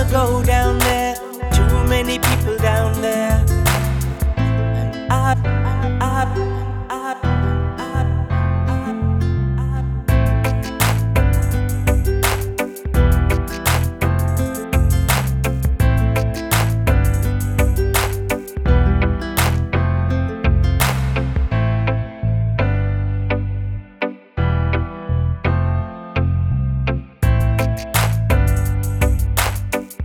go down there. Too many people down there. And I